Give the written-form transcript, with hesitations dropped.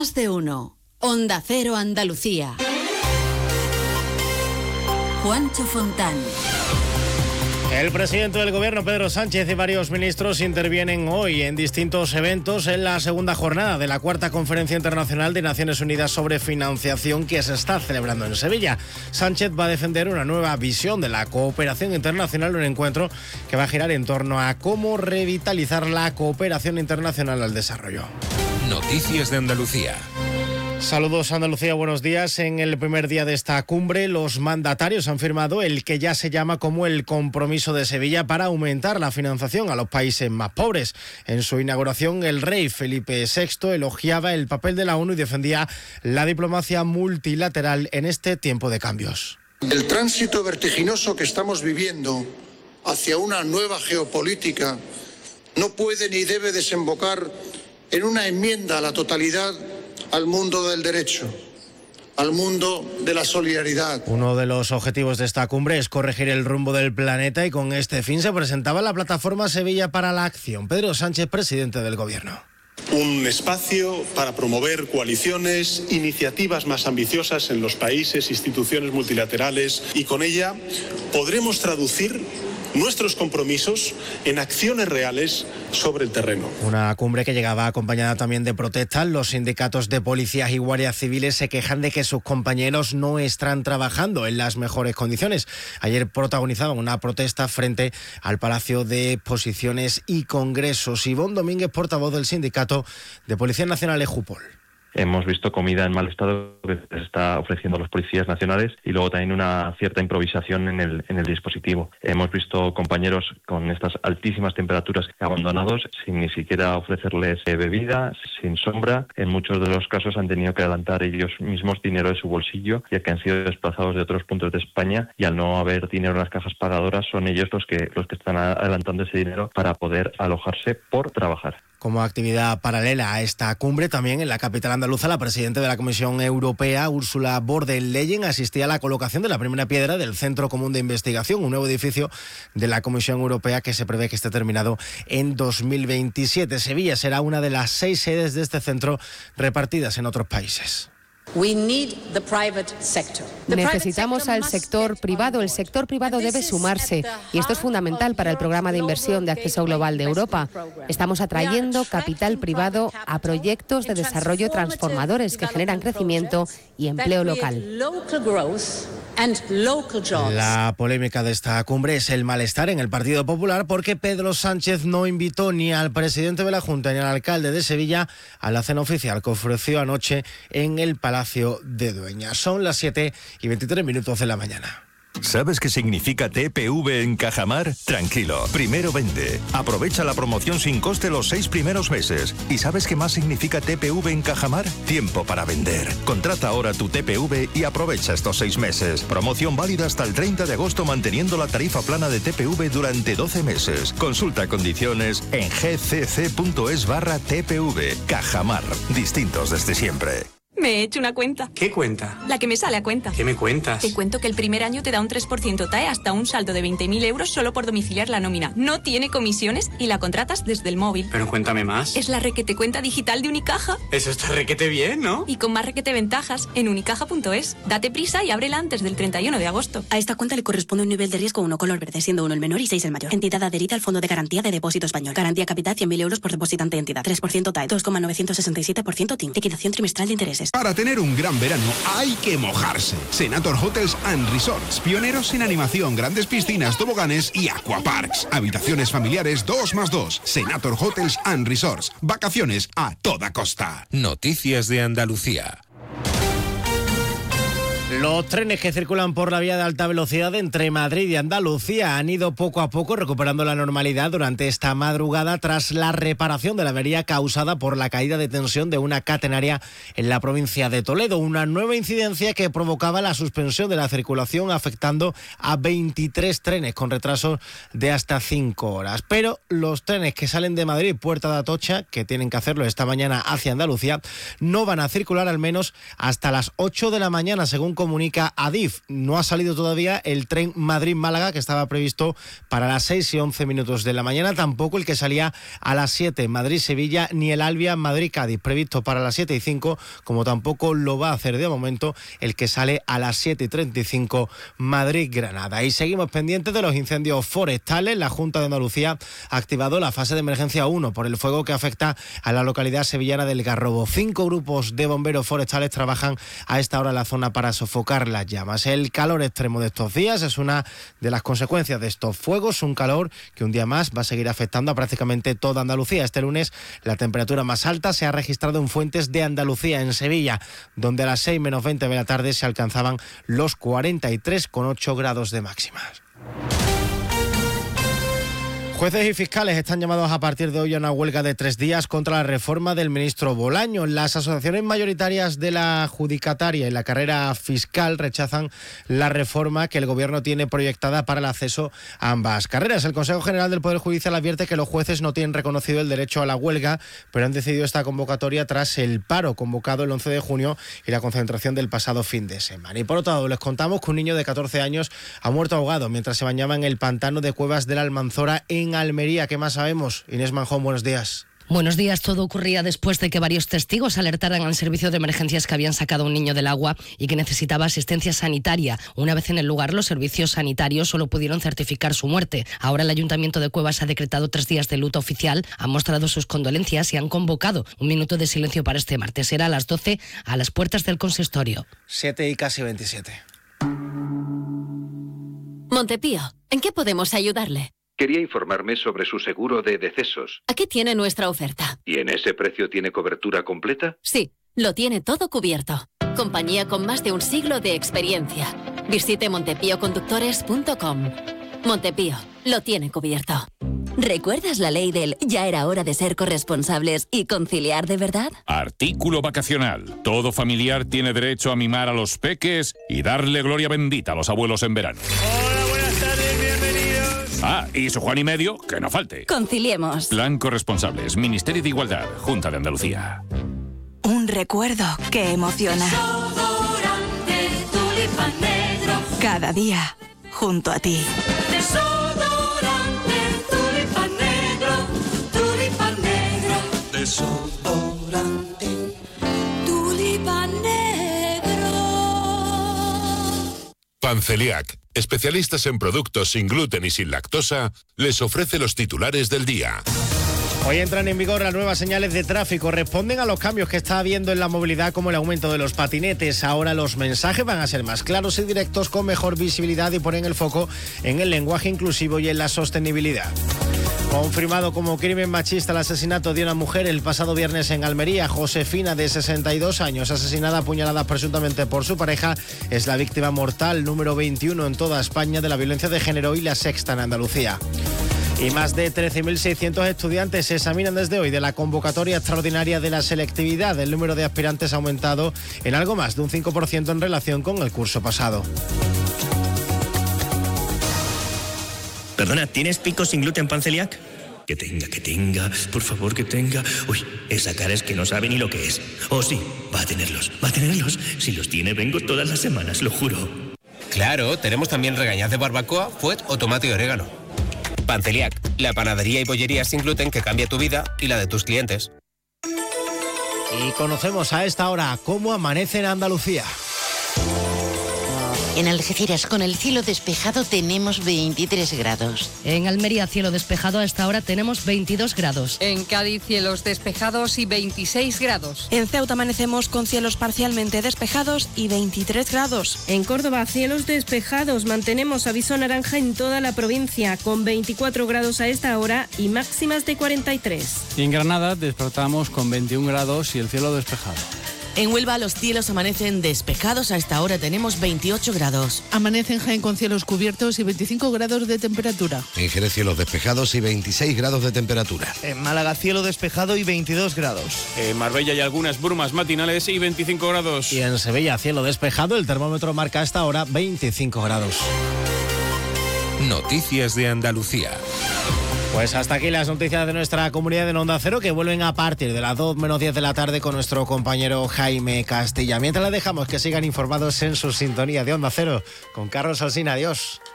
Más de uno. Onda Cero Andalucía. Juancho Fontán. El presidente del Gobierno, Pedro Sánchez, y varios ministros intervienen hoy en distintos eventos en la segunda jornada de la cuarta Conferencia Internacional de Naciones Unidas sobre Financiación que se está celebrando en Sevilla. Sánchez va a defender una nueva visión de la cooperación internacional, un encuentro que va a girar en torno a cómo revitalizar la cooperación internacional al desarrollo. Noticias de Andalucía. Saludos Andalucía, buenos días. En el primer día de esta cumbre, los mandatarios han firmado el que ya se llama como el Compromiso de Sevilla para aumentar la financiación a los países más pobres. En su inauguración, el rey Felipe VI elogiaba el papel de la ONU y defendía la diplomacia multilateral en este tiempo de cambios. El tránsito vertiginoso que estamos viviendo hacia una nueva geopolítica no puede ni debe desembocar en una enmienda a la totalidad al mundo del derecho, al mundo de la solidaridad. Uno de los objetivos de esta cumbre es corregir el rumbo del planeta y con este fin se presentaba la plataforma Sevilla para la Acción. Pedro Sánchez, presidente del Gobierno. Un espacio para promover coaliciones, iniciativas más ambiciosas en los países, instituciones multilaterales, y con ella podremos traducir nuestros compromisos en acciones reales sobre el terreno. Una cumbre que llegaba acompañada también de protestas. Los sindicatos de policías y guardias civiles se quejan de que sus compañeros no están trabajando en las mejores condiciones. Ayer protagonizaban una protesta frente al Palacio de Exposiciones y Congresos. Ivonne Domínguez, portavoz del sindicato de Policías Nacionales Jupol. Hemos visto comida en mal estado que se está ofreciendo a los policías nacionales y luego también una cierta improvisación en el dispositivo. Hemos visto compañeros con estas altísimas temperaturas abandonados sin ni siquiera ofrecerles bebida, sin sombra. En muchos de los casos han tenido que adelantar ellos mismos dinero de su bolsillo, ya que han sido desplazados de otros puntos de España y al no haber dinero en las cajas pagadoras son ellos los que están adelantando ese dinero para poder alojarse por trabajar. Como actividad paralela a esta cumbre, también en la capital andaluza, la presidenta de la Comisión Europea, Ursula von der Leyen, asistía a la colocación de la primera piedra del Centro Común de Investigación, un nuevo edificio de la Comisión Europea que se prevé que esté terminado en 2027. Sevilla será una de las 6 sedes de este centro repartidas en otros países. Necesitamos al sector privado. El sector privado debe sumarse y esto es fundamental para el programa de inversión de acceso global de Europa. Estamos atrayendo capital privado a proyectos de desarrollo transformadores que generan crecimiento y empleo local. La polémica de esta cumbre es el malestar en el Partido Popular porque Pedro Sánchez no invitó ni al presidente de la Junta ni al alcalde de Sevilla a la cena oficial que ofreció anoche en el Palacio de Dueñas. Son las 7:23 de la mañana. ¿Sabes qué significa TPV en Cajamar? Tranquilo, primero vende. Aprovecha la promoción sin coste los 6 primeros meses. ¿Y sabes qué más significa TPV en Cajamar? Tiempo para vender. Contrata ahora tu TPV y aprovecha estos 6 meses. Promoción válida hasta el 30 de agosto manteniendo la tarifa plana de TPV durante 12 meses. Consulta condiciones en gcc.es/TPV. Cajamar, distintos desde siempre. Me he hecho una cuenta. ¿Qué cuenta? La que me sale a cuenta. ¿Qué me cuentas? Te cuento que el primer año te da un 3% TAE hasta un saldo de 20.000 euros solo por domiciliar la nómina. No tiene comisiones y la contratas desde el móvil. Pero cuéntame más. Es la requete cuenta digital de Unicaja. Eso está requete bien, ¿no? Y con más requete ventajas en unicaja.es. Date prisa y ábrela antes del 31 de agosto. A esta cuenta le corresponde un nivel de riesgo 1 color verde, siendo 1 el menor y 6 el mayor. Entidad adherida al Fondo de Garantía de Depósito Español. Garantía capital 100.000 euros por depositante entidad. 3% TAE, 2,967% TIN. Liquidación trimestral de intereses. Para tener un gran verano hay que mojarse. Senator Hotels and Resorts, pioneros en animación, grandes piscinas, toboganes y aquaparks. Habitaciones familiares 2+2. Senator Hotels and Resorts, vacaciones a toda costa. Noticias de Andalucía. Los trenes que circulan por la vía de alta velocidad entre Madrid y Andalucía han ido poco a poco recuperando la normalidad durante esta madrugada tras la reparación de la avería causada por la caída de tensión de una catenaria en la provincia de Toledo. Una nueva incidencia que provocaba la suspensión de la circulación afectando a 23 trenes con retrasos de hasta 5 horas. Pero los trenes que salen de Madrid, Puerta de Atocha, que tienen que hacerlo esta mañana hacia Andalucía, no van a circular al menos hasta las 8 de la mañana, según comunica Adif. No ha salido todavía el tren Madrid-Málaga, que estaba previsto para las 6:11 de la mañana, tampoco el que salía a las 7 Madrid-Sevilla, ni el Alvia Madrid-Cádiz, previsto para las 7:05, como tampoco lo va a hacer de momento el que sale a las 7:35 Madrid-Granada. Y seguimos pendientes de los incendios forestales. La Junta de Andalucía ha activado la fase de emergencia 1 por el fuego que afecta a la localidad sevillana del Garrobo. 5 grupos de bomberos forestales trabajan a esta hora en la zona para sofocar las llamas. El calor extremo de estos días es una de las consecuencias de estos fuegos, un calor que un día más va a seguir afectando a prácticamente toda Andalucía. Este lunes la temperatura más alta se ha registrado en Fuentes de Andalucía, en Sevilla, donde a las 6:20 de la tarde se alcanzaban los 43,8 grados de máximas. Jueces y fiscales están llamados a partir de hoy a una huelga de 3 días contra la reforma del ministro Bolaño. Las asociaciones mayoritarias de la adjudicataria y la carrera fiscal rechazan la reforma que el Gobierno tiene proyectada para el acceso a ambas carreras. El Consejo General del Poder Judicial advierte que los jueces no tienen reconocido el derecho a la huelga, pero han decidido esta convocatoria tras el paro convocado el 11 de junio y la concentración del pasado fin de semana. Y por otro lado, les contamos que un niño de 14 años ha muerto ahogado mientras se bañaba en el pantano de Cuevas de la Almanzora en Almería. ¿Qué más sabemos? Inés Manjón, buenos días. Buenos días. Todo ocurría después de que varios testigos alertaran al servicio de emergencias que habían sacado a un niño del agua y que necesitaba asistencia sanitaria. Una vez en el lugar, los servicios sanitarios solo pudieron certificar su muerte. Ahora el Ayuntamiento de Cuevas ha decretado 3 días de luto oficial, han mostrado sus condolencias y han convocado un minuto de silencio para este martes. Será a las 12 a las puertas del consistorio. 7:27. Montepío, ¿en qué podemos ayudarle? Quería informarme sobre su seguro de decesos. Aquí tiene nuestra oferta. ¿Y en ese precio tiene cobertura completa? Sí, lo tiene todo cubierto. Compañía con más de un siglo de experiencia. Visite montepíoconductores.com. Montepío, lo tiene cubierto. ¿Recuerdas la ley del ya era hora de ser corresponsables y conciliar de verdad? Artículo vacacional. Todo familiar tiene derecho a mimar a los peques y darle gloria bendita a los abuelos en verano. Hola, buenas tardes, bienvenidos. Ah, y su Juan y medio, que no falte. Conciliemos. Plan Corresponsables, Ministerio de Igualdad, Junta de Andalucía. Un recuerdo que emociona. Desodorante Tulipan Negro. Cada día, junto a ti. Desodorante Tulipan Negro. Tulipan Negro. Desodorante Tulipan Negro. Panceliac, especialistas en productos sin gluten y sin lactosa, les ofrece los titulares del día. Hoy entran en vigor las nuevas señales de tráfico. Responden a los cambios que está habiendo en la movilidad, como el aumento de los patinetes. Ahora los mensajes van a ser más claros y directos, con mejor visibilidad, y ponen el foco en el lenguaje inclusivo y en la sostenibilidad. Confirmado como crimen machista el asesinato de una mujer el pasado viernes en Almería. Josefina, de 62 años, asesinada a puñaladas presuntamente por su pareja, es la víctima mortal número 21 en toda España de la violencia de género y la sexta en Andalucía. Y más de 13.600 estudiantes se examinan desde hoy de la convocatoria extraordinaria de la selectividad. El número de aspirantes ha aumentado en algo más de un 5% en relación con el curso pasado. Perdona, ¿tienes picos sin gluten Panceliac? Que tenga, por favor, que tenga. Uy, esa cara es que no sabe ni lo que es. Oh, sí, va a tenerlos. Si los tiene, vengo todas las semanas, lo juro. Claro, tenemos también regañaz de barbacoa, fuet o tomate y orégano. Panceliac, la panadería y bollería sin gluten que cambia tu vida y la de tus clientes. Y conocemos a esta hora cómo amanece en Andalucía. En Algeciras, con el cielo despejado, tenemos 23 grados. En Almería, cielo despejado, a esta hora tenemos 22 grados. En Cádiz, cielos despejados y 26 grados. En Ceuta amanecemos con cielos parcialmente despejados y 23 grados. En Córdoba, cielos despejados. Mantenemos aviso naranja en toda la provincia, con 24 grados a esta hora y máximas de 43. Y en Granada despertamos con 21 grados y el cielo despejado. En Huelva los cielos amanecen despejados, a esta hora tenemos 28 grados. Amanece en Jaén con cielos cubiertos y 25 grados de temperatura. En Jerez cielos despejados y 26 grados de temperatura. En Málaga cielo despejado y 22 grados. En Marbella hay algunas brumas matinales y 25 grados. Y en Sevilla cielo despejado, el termómetro marca a esta hora 25 grados. Noticias de Andalucía. Pues hasta aquí las noticias de nuestra comunidad en Onda Cero, que vuelven a partir de las 2 menos 10 de la tarde con nuestro compañero Jaime Castilla. Mientras les dejamos que sigan informados en su sintonía de Onda Cero con Carlos Alsina. Adiós.